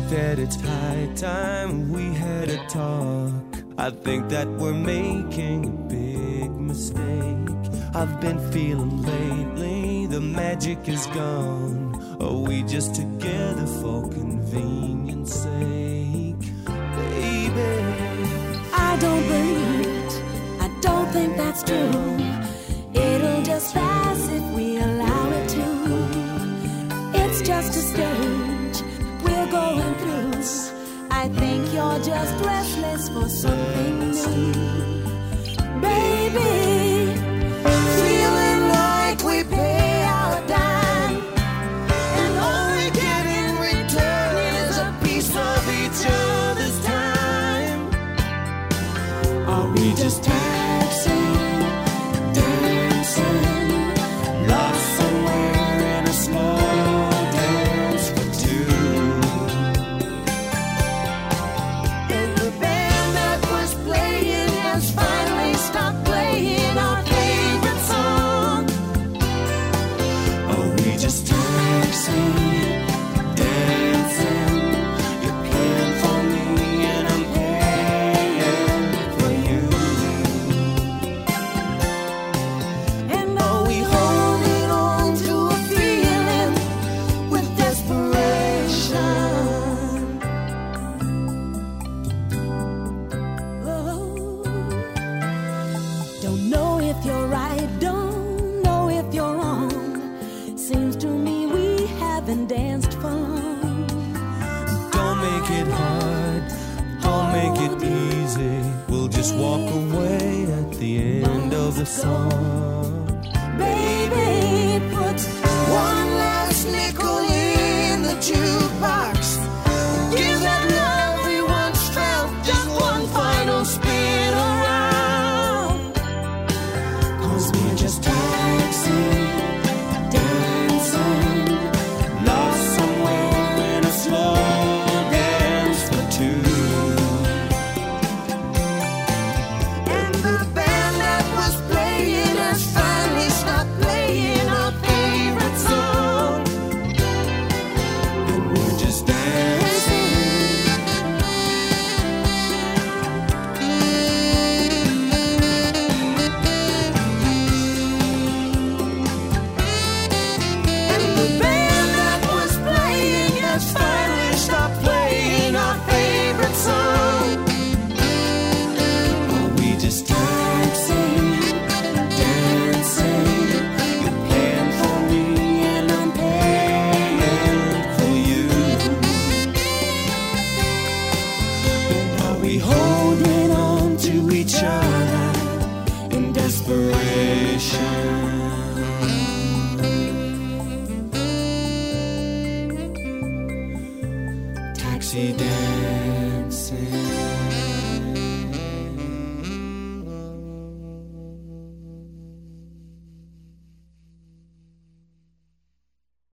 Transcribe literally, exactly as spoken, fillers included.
that it's high time we had a talk. I think that we're making a big mistake. I've been feeling lately the magic is gone. Are we just together for convenience sake? Baby, I don't believe it. I don't think that's true. It'll just pass if we allow it to. It's just a stage we're going through. I think you're just restless for something new. Baby, feeling like we pay our dime, and all we get in return is a piece of each other's time. Are we just dancing, dancing, lost somewhere in a small dance for two? And the band that was playing has finally stopped playing our favorite song. Are we just dancing, dancing? You're paying for me and I'm paying for you. And are we holding on to a feeling with desperation? Oh, don't know if you're right, don't know if you're wrong. Seems to me we haven't danced for long. don't make it hard, don't make it easy. We'll just walk away at the end of the song. Baby, put one last nickel in the jukebox. Give that love we once felt just one final spin around. 'Cause we're just dancing, dancing, Lost somewhere in a slow dance for two. and the band that was playing has finally stopped playing our favorite song. And we're just dancing. And the band that was playing has finally stopped playing our favorite song. Are we just dancing, dancing? You're paying for me and I'm paying for you. And are we holding on to each other in desperation? Taxi dancing.